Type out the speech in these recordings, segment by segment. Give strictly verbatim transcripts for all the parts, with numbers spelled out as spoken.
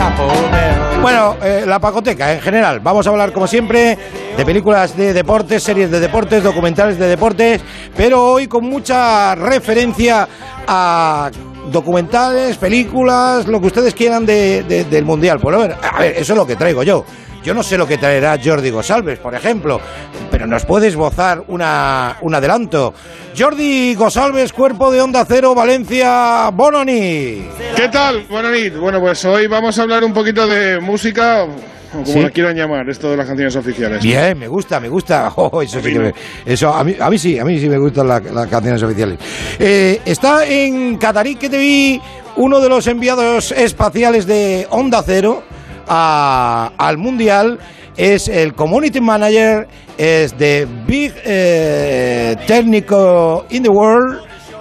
Bueno, eh, la Pacoteca en general. Vamos a hablar, como siempre, de películas de deportes, series de deportes, documentales de deportes, pero hoy con mucha referencia a documentales, películas, lo que ustedes quieran de, de, del Mundial. Por a ver, a ver, eso es lo que traigo yo. Yo no sé lo que traerá Jordi Gosalves, por ejemplo, pero nos puede esbozar una, un adelanto. Jordi Gosalves, cuerpo de Onda Cero, Valencia, bona nit. ¿Qué tal? Bona nit. Bueno, pues hoy vamos a hablar un poquito de música, o como ¿sí? la quieran llamar, esto de las canciones oficiales. Bien, me gusta, me gusta. Oh, eso sí que me, eso a mí, a mí sí, a mí sí me gustan la, las canciones oficiales. Eh, está en Qatarí que te vi uno de los enviados espaciales de Onda Cero A, al Mundial, es el Community Manager, es de Big eh, Técnico in the World,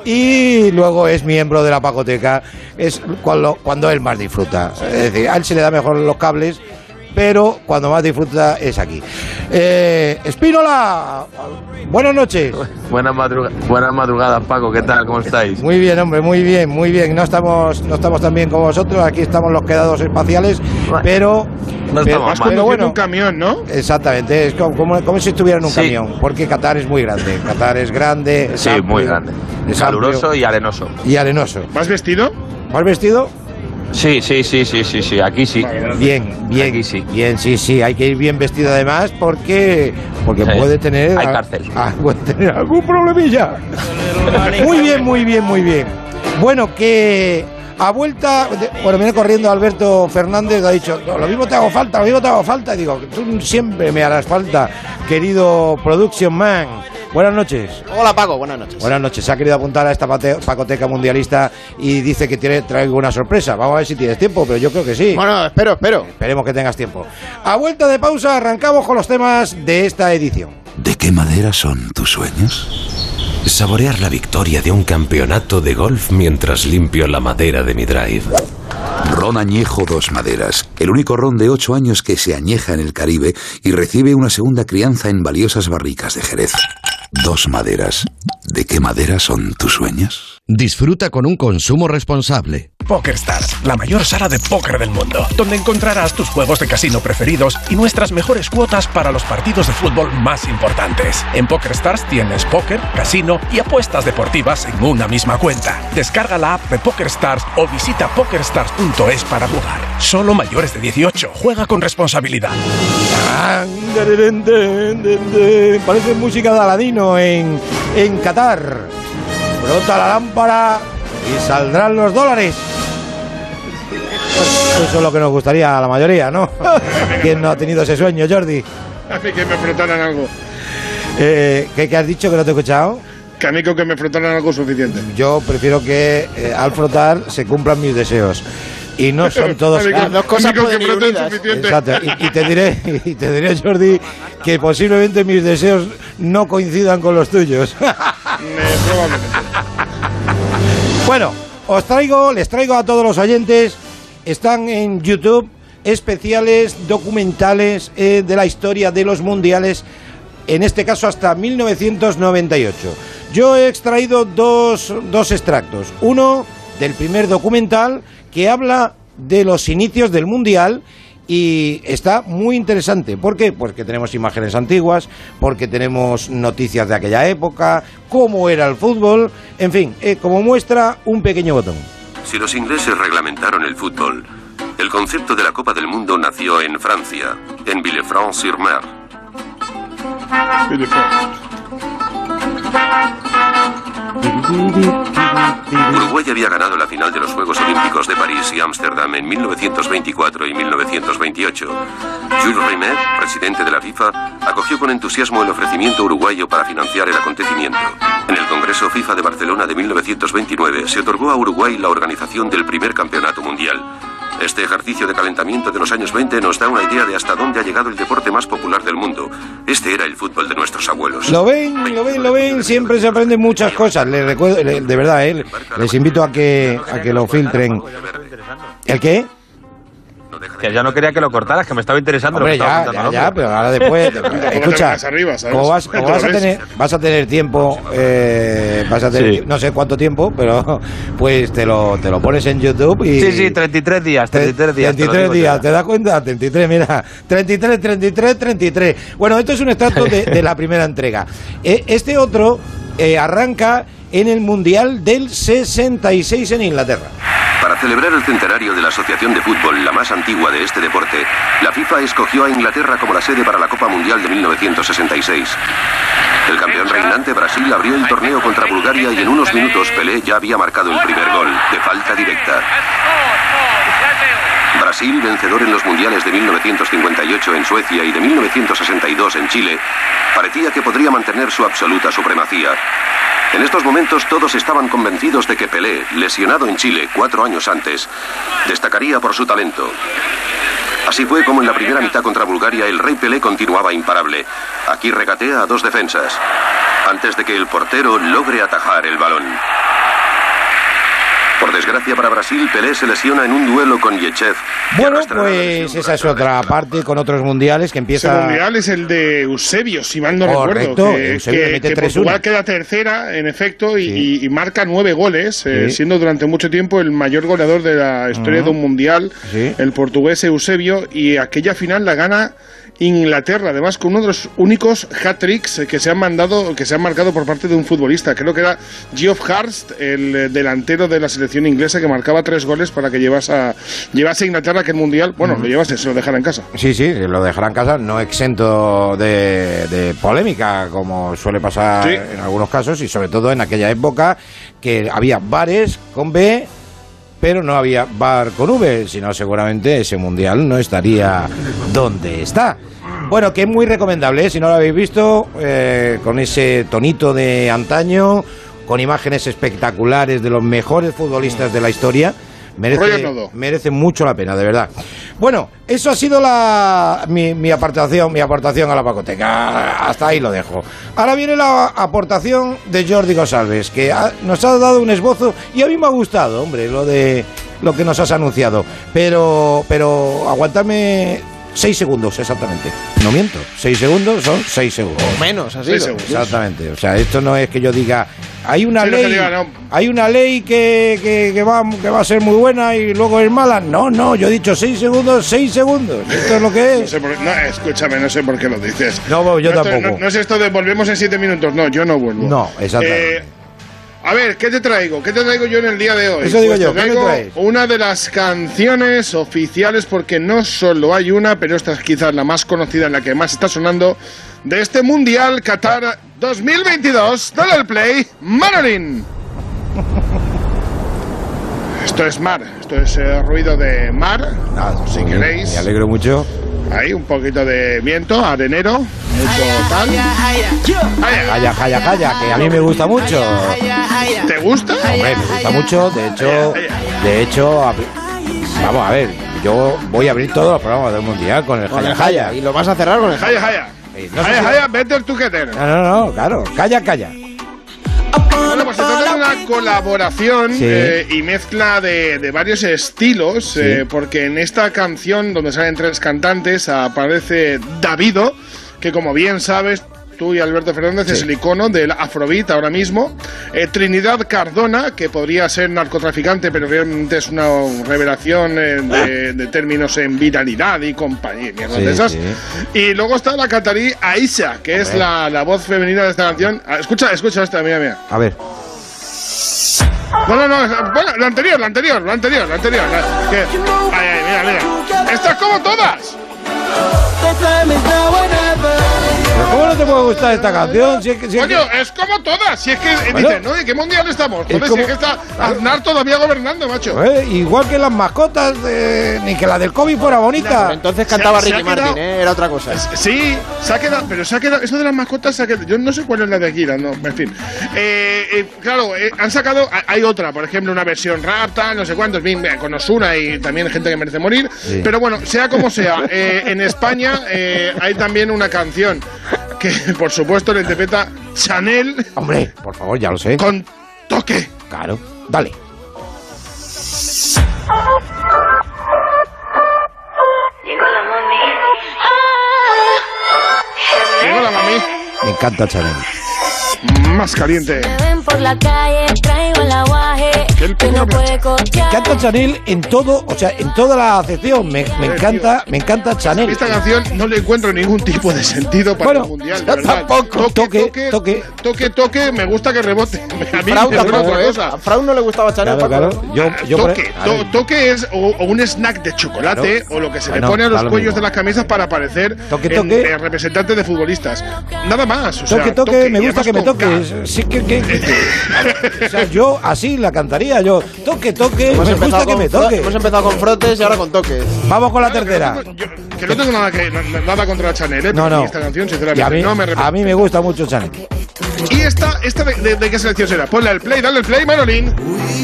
y luego es miembro de la Pacoteca. Es cuando, cuando él más disfruta. Es decir, a él se le da mejor los cables, pero cuando más disfruta es aquí. Eh, Espínola, buenas noches. Buenas, madruga buenas madrugadas, Paco, ¿qué tal? ¿Cómo estáis? Muy bien, hombre, muy bien, muy bien. No estamos, no estamos tan bien como vosotros, aquí estamos los quedados espaciales, bueno, pero... No pero, estamos pero bueno, un camión, ¿no? Exactamente, es como, como, como si estuviera en un sí. camión, porque Qatar es muy grande. Qatar es grande, es sí, amplio, muy grande. Es caluroso amplio, y arenoso. Y arenoso. ¿Vas vestido? ¿Vas vestido? Sí, sí, sí, sí, sí, sí, aquí sí. Bien, bien, aquí sí. Bien, sí, sí, hay que ir bien vestido además porque porque sí. puede tener hay cárcel. Ah, puede tener algún problemilla. Muy bien, muy bien, muy bien. Bueno, que a vuelta, bueno, viene corriendo Alberto Fernández, ha dicho, no, lo mismo te hago falta, lo mismo te hago falta, y digo, tú siempre me harás falta, querido Production Man. Buenas noches. Hola, Paco, buenas noches. Buenas noches. Se ha querido apuntar a esta pacoteca mundialista y dice que tiene, traigo una sorpresa. Vamos a ver si tienes tiempo, pero yo creo que sí. Bueno, espero, espero. Esperemos que tengas tiempo. A vuelta de pausa, arrancamos con los temas de esta edición. ¿De qué madera son tus sueños? Saborear la victoria de un campeonato de golf mientras limpio la madera de mi drive. Ron Añejo Dos Maderas, el único ron de ocho años que se añeja en el Caribe y recibe una segunda crianza en valiosas barricas de Jerez. Dos Maderas. ¿De qué madera son tus sueños? Disfruta con un consumo responsable. PokerStars, la mayor sala de póker del mundo, donde encontrarás tus juegos de casino preferidos y nuestras mejores cuotas para los partidos de fútbol más importantes. En PokerStars tienes póker, casino y apuestas deportivas en una misma cuenta. Descarga la app de PokerStars o visita pokerstars punto es para jugar. Solo mayores de dieciocho. Juega con responsabilidad. Parece música de Aladino en, en Qatar. Brota la lámpara y saldrán los dólares. Pues eso es lo que nos gustaría a la mayoría, ¿no? ¿Quién no ha tenido ese sueño, Jordi? A mí que me frotaran algo. Eh, ¿qué, ¿Qué has dicho que no te he escuchado? Que a mí con que me frotaran algo suficiente. Yo prefiero que eh, al frotar se cumplan mis deseos. Y no son todos... Las dos cosas pueden ir unidas. Exacto. Y, y, te diré, y te diré, Jordi, que posiblemente mis deseos no coincidan con los tuyos. Probablemente. Bueno, os traigo, les traigo a todos los oyentes, están en YouTube, especiales documentales eh, de la historia de los mundiales, en este caso hasta mil novecientos noventa y ocho. Yo he extraído dos, dos extractos. Uno del primer documental que habla de los inicios del mundial y está muy interesante. ¿Por qué? Porque tenemos imágenes antiguas, porque tenemos noticias de aquella época, cómo era el fútbol, en fin, eh, como muestra un pequeño botón. Si los ingleses reglamentaron el fútbol, el concepto de la Copa del Mundo nació en Francia, en Villefranche-sur-Mer. Uruguay había ganado la final de los Juegos Olímpicos de París y Ámsterdam en mil novecientos veinticuatro y mil novecientos veintiocho. Jules Rimet, presidente de la FIFA, acogió con entusiasmo el ofrecimiento uruguayo para financiar el acontecimiento. En el Congreso FIFA de Barcelona de mil novecientos veintinueve se otorgó a Uruguay la organización del primer campeonato mundial. Este ejercicio de calentamiento de los años veinte nos da una idea de hasta dónde ha llegado el deporte más popular del mundo. Este era el fútbol de nuestros abuelos. Lo ven, lo ven, lo ven, siempre se aprenden muchas cosas. Les recuerdo, de verdad, eh, les invito a que, a que lo filtren. ¿El qué? Que ya no quería que lo cortaras, que me estaba interesando. Hombre, lo que estaba ya, contando, ya, ya, pero ahora después... escucha, arriba, ¿sabes? como, vas, como vas, a tener, vas a tener tiempo, eh, vas a tener, sí. no sé cuánto tiempo, pero pues te lo, te lo pones en YouTube y... Sí, sí, treinta y tres días, treinta y tres días. treinta y tres días, ¿te das cuenta? treinta y tres, mira, treinta y tres, treinta y tres, treinta y tres. Bueno, esto es un extracto de, de la primera entrega. Eh, este otro eh, arranca en el Mundial del sesenta y seis en Inglaterra. Para celebrar el centenario de la Asociación de Fútbol, la más antigua de este deporte, la FIFA escogió a Inglaterra como la sede para la Copa Mundial de mil novecientos sesenta y seis. El campeón reinante Brasil abrió el torneo contra Bulgaria y en unos minutos Pelé ya había marcado el primer gol, de falta directa. Brasil, vencedor en los mundiales de mil novecientos cincuenta y ocho en Suecia y de mil novecientos sesenta y dos en Chile, parecía que podría mantener su absoluta supremacía. En estos momentos todos estaban convencidos de que Pelé, lesionado en Chile cuatro años antes, destacaría por su talento. Así fue como en la primera mitad contra Bulgaria el Rey Pelé continuaba imparable. Aquí regatea a dos defensas, antes de que el portero logre atajar el balón. Por desgracia para Brasil, Pelé se lesiona en un duelo con Yechev. Bueno, pues esa es otra parte con otros mundiales que empieza... Ese mundial es el de Eusebio, si mal no Correcto, recuerdo. Que, Eusebio que, mete que tres Portugal uno. queda tercera, en efecto, y, Sí. y, y marca nueve goles, Sí. eh, siendo durante mucho tiempo el mayor goleador de la historia Uh-huh. de un mundial, Sí. el portugués Eusebio, y aquella final la gana Inglaterra, además con uno de los únicos hat-tricks que se han mandado, que se han marcado por parte de un futbolista. Creo que era Geoff Hurst, el delantero de la selección inglesa, que marcaba tres goles para que llevase a, llevase a Inglaterra aquel mundial. Bueno, uh-huh. lo llevase, se lo dejara en casa. Sí, sí, lo dejará en casa, no exento de, de polémica, como suele pasar sí. en algunos casos, y sobre todo en aquella época que había bares con B, pero no había bar con V, sino seguramente ese mundial no estaría donde está. Bueno, que es muy recomendable, ¿eh? Si no lo habéis visto, eh, con ese tonito de antaño, con imágenes espectaculares de los mejores futbolistas de la historia, merece, merece mucho la pena, de verdad. Bueno, eso ha sido la mi, mi aportación, mi aportación a la Pacoteca. Hasta ahí lo dejo. Ahora viene la aportación de Jordi González, que ha, nos ha dado un esbozo y a mí me ha gustado, hombre, lo de lo que nos has anunciado. Pero, pero aguantadme seis segundos exactamente. No miento, seis segundos son seis segundos. O menos, así. Exactamente. O sea, esto no es que yo diga hay una sí, ley, no diga, no. hay una ley que, que, que va que va a ser muy buena y luego es mala. No, no, yo he dicho seis segundos, seis segundos. Esto es lo que es. No sé por, no, escúchame, no sé por qué lo dices. No, yo no, tampoco. No, no es esto de volvemos en siete minutos. No, yo no vuelvo. No, exactamente. Eh, A ver, ¿qué te traigo? ¿Qué te traigo yo en el día de hoy? Eso digo pues yo, te traigo una de las canciones oficiales, porque no solo hay una, pero esta es quizás la más conocida, la que más está sonando, de este Mundial Qatar dos mil veintidós. Dale al play, Manolín. Esto es mar, esto es eh, ruido de mar, ah, si muy queréis. Me alegro mucho. Ahí un poquito de viento, arenero, mucho tal. Jaya, jaya, jaya, que a mí me gusta mucho. ¿Te gusta? Hombre, me gusta mucho, de hecho, de hecho, vamos a ver, yo voy a abrir todos los programas del Mundial con el jaya, jaya. Y lo vas a cerrar con el jaya, jaya. No jaya, jaya, better together. No, no, no, claro, calla, calla. Bueno, pues se trata de una colaboración sí. eh, y mezcla de, de varios estilos, sí. eh, porque en esta canción, donde salen tres cantantes, aparece Davido, que como bien sabes, tú y Alberto Fernández sí. es el icono del Afrobeat ahora mismo. Eh, Trinidad Cardona, que podría ser narcotraficante, pero realmente es una revelación eh, de, de términos en viralidad y compañía, mierdas sí, de esas. Sí. Y luego está la catarí Aisha, que es la, la voz femenina de esta canción. Escucha, escucha esta, mira, mira. A ver. No, no, no, bueno, la anterior, la anterior, la anterior, la anterior. La, que, ay, ay, mira, mira. Estas como todas. ¿Pero cómo no te puede gustar esta canción? Si es que, si es Coño, que... es como todas. Si es que bueno, dicen, ¿no? ¿De qué mundial estamos? Joder, como... si es que está Aznar todavía gobernando, macho. Eh, igual que las mascotas, eh, ni que la del COVID fuera bonita. No, entonces cantaba se, Ricky se Martin, quedado, ¿eh? Era otra cosa. Sí, se ha quedado, pero se ha quedado. Eso de las mascotas, se ha quedado, yo no sé cuál es la de aquí, no, en fin. Eh, eh, claro, eh, han sacado, hay otra, por ejemplo, una versión rap, tal, no sé cuántos, bien, con Ozuna y también gente que merece morir. Sí. Pero bueno, sea como sea, eh, en España eh, hay también una canción que, por supuesto, le interpreta Chanel. Hombre, por favor, ya lo sé. Con toque. Claro, dale. encanta Chanel. Más caliente. Por la calle, traigo el aguaje, que no puede costear. Me encanta Chanel en todo, o sea, en toda la acepción. Me, me encanta, me encanta Chanel. Esta canción no le encuentro ningún tipo de sentido para bueno, el mundial. Yo tampoco. Toque toque, toque, toque, toque, toque, me gusta que rebote. A mí Frau me tampoco, otra ¿eh? cosa. A Frau no le gustaba Chanel. Claro, claro. Yo, yo toque, por... to, toque es o, o un snack de chocolate claro. o lo que se Bueno, le pone a los da lo cuellos mismo. de las camisas para parecer Toque, en, toque. eh, representantes de futbolistas. Nada más. O sea, toque, toque, me y gusta además que me con toques. K. Sí, que, que, que- o sea, yo así la cantaría. Yo, toque, toque, Hemos me gusta empezado, que me con, toque. hemos empezado con frotes y ahora con toques. Vamos con la Claro, tercera. Que no, tengo, yo- que no tengo nada, que, nada contra Chanel, ¿eh? No, Pero a mí no. esta canción, Y sinceramente, a mí, no me representa. a mí me gusta mucho Chanel. ¿Y esta, esta de, de, de qué selección será? Ponle el play, dale el play, Manolín.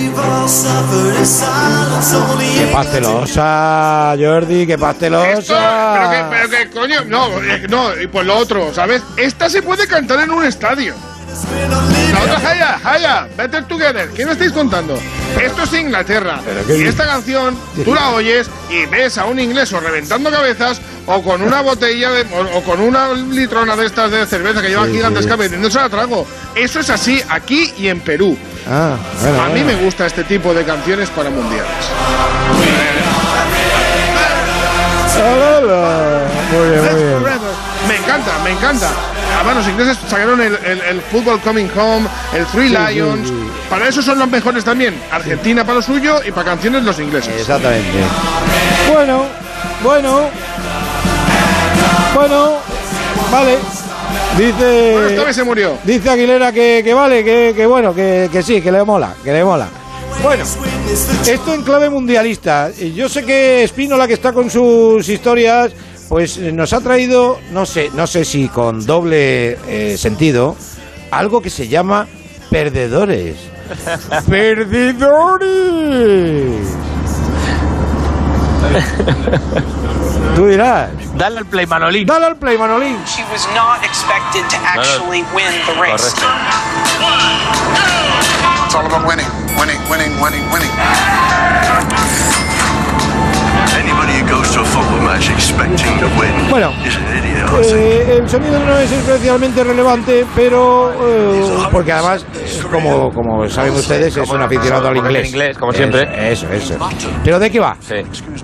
Qué pastelosa, Jordi, qué Esto, pastelosa. pero que, pero que, coño, no, eh, no, y pues lo otro, ¿sabes? Esta se puede cantar en un estadio. La otra, Jaya, Jaya, Better Together. ¿Qué me estáis contando? Esto es Inglaterra. qué- Y esta canción, tú la oyes y ves a un inglés o reventando cabezas o con una botella de, o, o con una litrona de estas de cerveza que lleva Sí, gigantesca sí. metiéndose a trago. Eso es así aquí y en Perú. Ah, bueno, A mí bueno. me gusta este tipo de canciones para mundiales. Ah, la, la. Muy bien, muy bien. Me encanta, me encanta. Además, los ingleses sacaron el, el, el Football Coming Home, el Three Sí, Lions. sí, sí. Para eso son los mejores también. Argentina para lo suyo y para canciones los ingleses. Exactamente. Bueno, bueno. Bueno, vale. Dice. Bueno, esta vez se murió. Dice Aguilera que, que vale, que, que bueno, que, que sí, que le mola, que le mola. Bueno, esto en clave mundialista. Yo sé que Espínola, que está con sus historias, pues nos ha traído, no sé, no sé si con doble eh, sentido, algo que se llama perdedores. ¡Perdedores! Tú dirás. Dale al play, Manolín. Dale al play, Manolín. She was not expected to actually win the race. It's all about winning, winning, winning, winning, winning. Anybody who goes to a football match expecting to win Bueno, is an idiot, I think. Eh, el sonido no es especialmente relevante, pero eh, porque además, eh, como, como saben ustedes, es un aficionado al Como inglés. en inglés, como siempre. Eso, eso, eso. ¿Pero de qué va? Sí.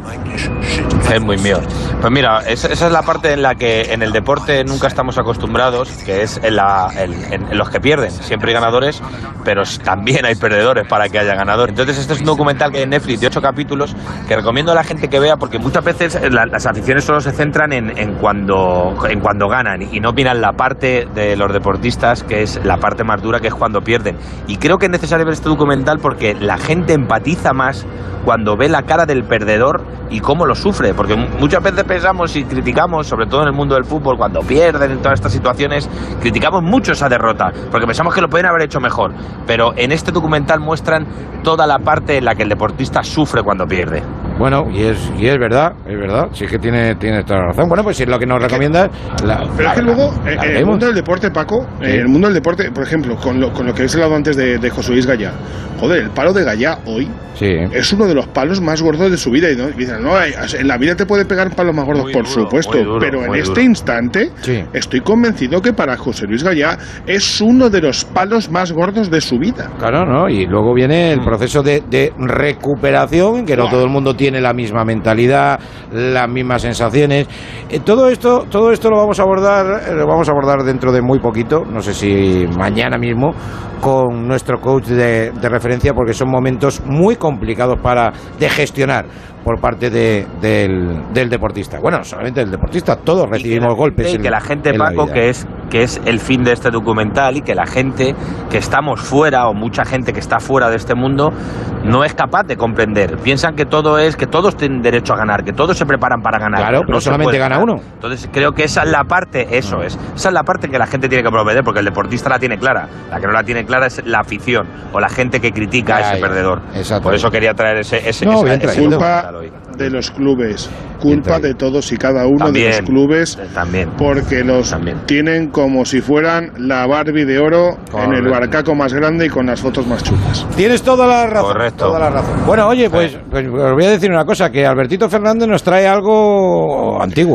Es muy mío. Pues mira, es- esa es la parte en la que en el deporte nunca estamos acostumbrados, que es en, la, en, en- en los que pierden. Siempre hay ganadores, pero s- también hay perdedores para que haya ganadores. Entonces este es un documental que hay en Netflix de ocho capítulos que recomiendo a la gente que vea, porque muchas veces la- las aficiones solo se centran en, en, cuando, en cuando ganan y no miran la parte de los deportistas, que es la parte más dura, que es cuando pierden. Y creo que es necesario ver este documental porque la gente empatiza más cuando ve la cara del perdedor y cómo lo sufre, porque mu- muchas veces pensamos y criticamos, sobre todo en el mundo del fútbol, cuando pierden en todas estas situaciones, criticamos mucho esa derrota, porque pensamos que lo pueden haber hecho mejor, pero en este documental muestran toda la parte en la que el deportista sufre cuando pierde. Bueno, y es, y es verdad, es verdad, sí que tiene, tiene toda la razón. Bueno, pues si es lo que nos recomienda. La, Pero la- es que luego, la- eh, la en el vemos. mundo del deporte, Paco, Sí. en el mundo del deporte, por ejemplo, con lo, con lo que habéis hablado antes de, de José Luis Gallá, joder, el palo de Gallá hoy Sí. es uno de los palos más gordos de su vida. Y, ¿no? Y dicen, no, hay- en la vida te puede pegar palos más gordos, Muy por duro, supuesto, muy duro, pero en muy este duro. instante Sí. estoy convencido que para José Luis Gallá es uno de los palos más gordos de su vida. Claro, ¿no? Y luego viene el proceso de, de recuperación, en que no Buah. todo el mundo tiene la misma mentalidad, las mismas sensaciones. Eh, todo esto, todo esto lo vamos a abordar, eh, lo vamos a abordar dentro de muy poquito, no sé si mañana mismo, con nuestro coach de, de referencia, porque son momentos muy complicados para de gestionar por parte de, del, del deportista. Bueno, no solamente del deportista, todos recibimos golpes. Y en- que la gente, en la Paco, vida. que es que es el fin de este documental, y que la gente que estamos fuera, o mucha gente que está fuera de este mundo, no es capaz de comprender. Piensan que todo es, que todos tienen derecho a ganar, que todos se preparan para ganar. Claro, pero no se solamente puede gana ganar. uno. Entonces creo que esa es la parte, eso es, esa es la parte que la gente tiene que comprender, porque el deportista la tiene clara. La que no la tiene clara es la afición, o la gente que critica Ya, a ese ya. perdedor. Exacto. Por eso quería traer ese, ese, No, esa- bien ese traído. documental Culpa hoy. de los clubes, Bien culpa traído. de todos y cada uno También, de los clubes, también. porque los También. tienen como si fueran la Barbie de oro en el Correcto. barcaco más grande y con las fotos más chulas. Tienes toda la razón. Correcto. Toda la razón. Bueno, oye, pues, pues os voy a decir una cosa, que Albertito Fernández nos trae algo antiguo.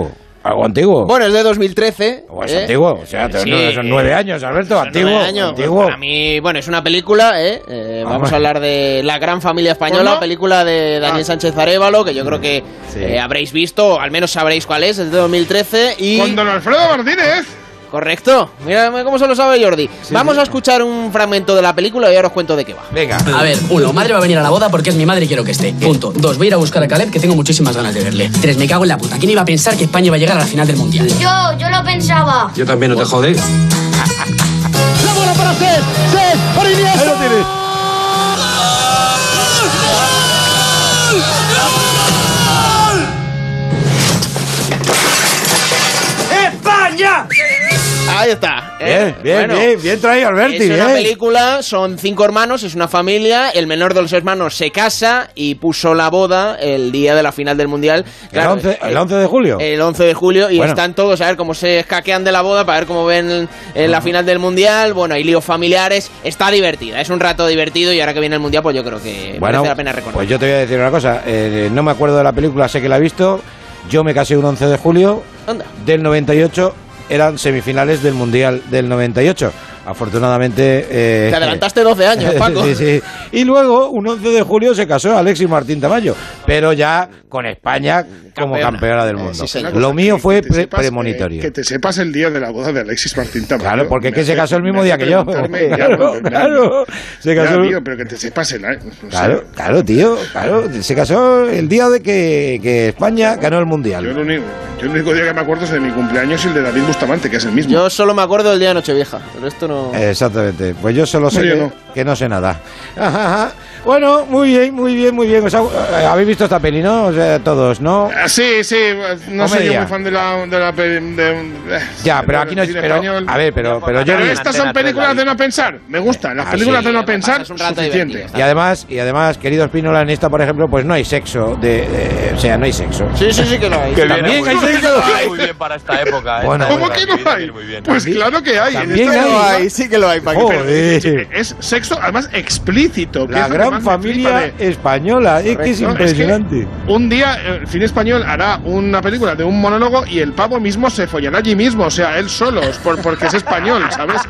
algo antiguo. Bueno, es de dos mil trece. O es ¿eh? antiguo, o sea, Sí, no, son nueve años, Alberto, son antiguo. nueve años. antiguo. Para mí, bueno, es una película, ¿eh? eh Ah, vamos bueno. a hablar de La Gran Familia Española, ¿Cómo? película de Daniel Ah. Sánchez Arévalo, que yo creo que Sí. eh, habréis visto, o al menos sabréis cuál es, es de dos mil trece y... Con don Alfredo Martínez. Correcto, mira cómo se lo sabe Jordi. Vamos a escuchar un fragmento de la película y ahora os cuento de qué va. Venga. A ver, uno, madre va a venir a la boda porque es mi madre y quiero que esté. Punto. Dos, voy a ir a buscar a Caleb que tengo muchísimas ganas de verle. Tres, me cago en la puta. ¿Quién iba a pensar que España iba a llegar a la final del Mundial? Yo, yo lo pensaba. Yo también, no te jode. La bola para Cés, Cés, para Iniesta. Ahí lo tienes. ¡España! Ahí está. ¿eh? Bien, bien, Bueno, bien, bien traído Alberti, es una ¿eh? película, son cinco hermanos, es una familia, el menor de los hermanos se casa y puso la boda el día de la final del Mundial. Claro, el, once, el once de julio. El once de julio y Bueno. están todos a ver cómo se escaquean de la boda, para ver cómo ven en la final del Mundial. Bueno, hay líos familiares, está divertida, es un rato divertido y ahora que viene el Mundial pues yo creo que Bueno, merece la pena recordar. pues yo te voy a decir una cosa. eh, no me acuerdo de la película, sé que la he visto. Yo me casé un once de julio Anda. del noventa y ocho. Eran semifinales del Mundial del noventa y ocho. Afortunadamente... Eh, Te adelantaste doce años, Paco. sí, sí. Y luego, un once de julio, se casó Alexis Martín Tamayo, pero ya con España como Campeona. campeona del Eh, mundo. sí, señor. Lo mío fue Que te pre- sepas, premonitorio. eh, que te sepas el día de la boda de Alexis Martín Tamayo. Claro, porque es que Me se hace- casó el mismo me día hace que yo. preguntarme, ya, Claro, ya, claro. Se ya, casó... tío, pero que te sepas el año. o sea, Claro, claro, tío, claro. Se casó el día de que, que España ganó el Yo, Mundial. lo único, yo el único día que me acuerdo es de mi cumpleaños y el de David Bustamante, que es el mismo. Yo solo me acuerdo del día de Nochevieja, pero esto no... Exactamente. Pues yo solo sé No, yo que, no. que no sé nada. Ajá, ajá. Bueno, muy bien, muy bien, muy bien. O sea, eh, habéis visto esta peli, ¿no? O sea, todos, ¿no? Ah, sí, sí, no soy yo Comedia. muy fan de la... De la pe- de- eh, Ya, de- pero del aquí no es... cine Pero, español. a ver, pero, pero yo... Pero estas son películas de no pensar. Me gustan. Las Ah, películas sí. de no Sí, pensar, es un rato suficiente. divertido. Y además, y además, querido Espínola, en esta, por ejemplo, pues no hay sexo. De, de- o sea, no hay sexo. Sí, sí, sí que lo hay. Que También viene hay muy, sexo. Ay, muy bien para esta época. ¿eh? Bueno, Esta ¿Cómo época, que viene no hay? muy bien. Pues claro que hay. También En esta hay. película Ay, sí que lo hay, Paco. Joder. Es sexo, además, explícito. que La es lo que gran más me familia flipa de- española. Es que es No, impresionante. es que un día el cine español hará una película de un monólogo y el pavo mismo se follará allí mismo, o sea, él solo, por, porque es español, ¿sabes?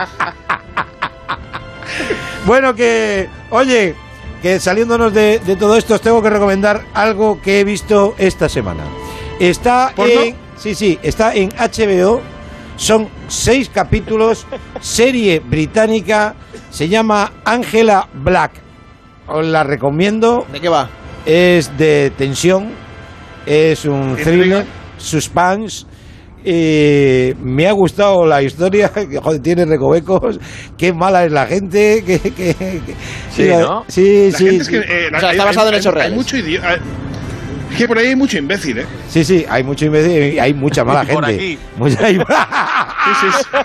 Bueno, que, oye, que saliéndonos de, de todo esto, os tengo que recomendar algo que he visto esta semana. Está ¿Porno? en, sí, sí, está en H B O, son seis capítulos, serie británica, se llama Angela Black. Os la recomiendo, ¿De qué va? es de tensión, es un Intriga. thriller, suspense. Eh, me ha gustado la historia, que joder, tiene recovecos, qué mala es la gente, que, que- que- Sí, la- ¿no? sí, La sí, gente es sí. que, eh, O sea, hay- está basado en hay- hechos hay reales. mucho idiota. Es que por ahí hay mucho imbécil, ¿eh? Sí, sí, hay mucho imbécil y hay mucha mala Por gente. aquí. Mucha- Sí, sí, sí.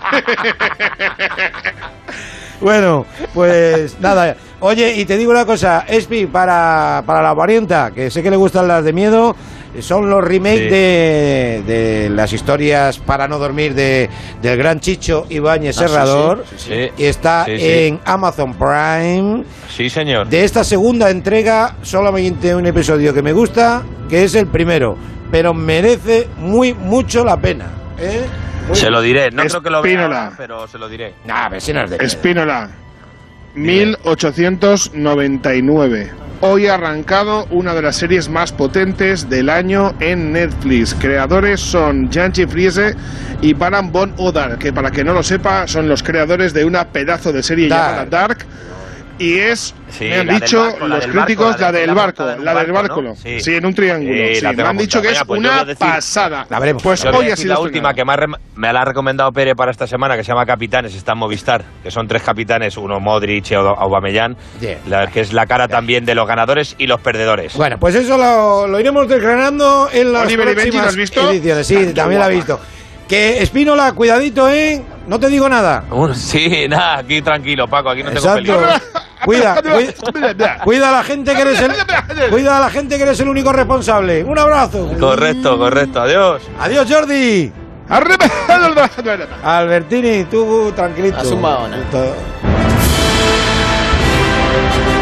Bueno, pues nada. Oye, y te digo una cosa, Espi, para, para la parienta, que sé que le gustan las de miedo, son los remakes Sí. de, de las historias para no dormir de, del gran Chicho Ibáñez Ah, sí, Serrador. sí, sí, sí. Y está Sí, sí. en Amazon Prime. Sí, señor. De esta segunda entrega, solamente un episodio que me gusta, que es el primero, pero merece muy, mucho la pena. ¿eh? Muy- Se lo diré. No creo que lo vea, Espínola. ahora, pero se lo diré. Nah, vecinos de... Espínola, mil ochocientos noventa y nueve. Hoy ha arrancado una de las series más potentes del año en Netflix. Creadores son Janji Friese y Baran von Odar, que para que no lo sepa, son los creadores de una pedazo de serie Dark. llamada Dark. Y es, Sí, me han la del dicho barco, la los del barco, críticos, la la de- del la barco, montada en un la del barco, barco, ¿no? sí. Sí. en un triángulo. Sí, sí. la Me tengo han dicho que apuntada. es Venga, pues yo voy una a decir- pasada. La veremos. Pues Yo voy a hoy ha decir sido la última estrenada. que me ha, rem- me la ha recomendado Pere para esta semana, que se llama Capitanes, está en Movistar, que son tres capitanes, uno Modric y Aub- Aubameyang, Bien. la, que es la cara también de los ganadores y los perdedores. Bueno, pues eso lo, lo iremos desgranando en las Oliver y Benji, próximas ¿lo has visto? ediciones. Sí, Ah, qué también la he guapa. visto. Que Espínola, cuidadito, ¿eh? No te digo nada. Uh, sí, nada, aquí tranquilo, Paco, aquí no tengo Exacto. peligro. Cuida, cuida, cuida a la gente que eres el, cuida a la gente que eres el único responsable. Un abrazo. Correcto, correcto, adiós. Adiós, Jordi. Albertini, tú tranquilito. A su mahona. Todo-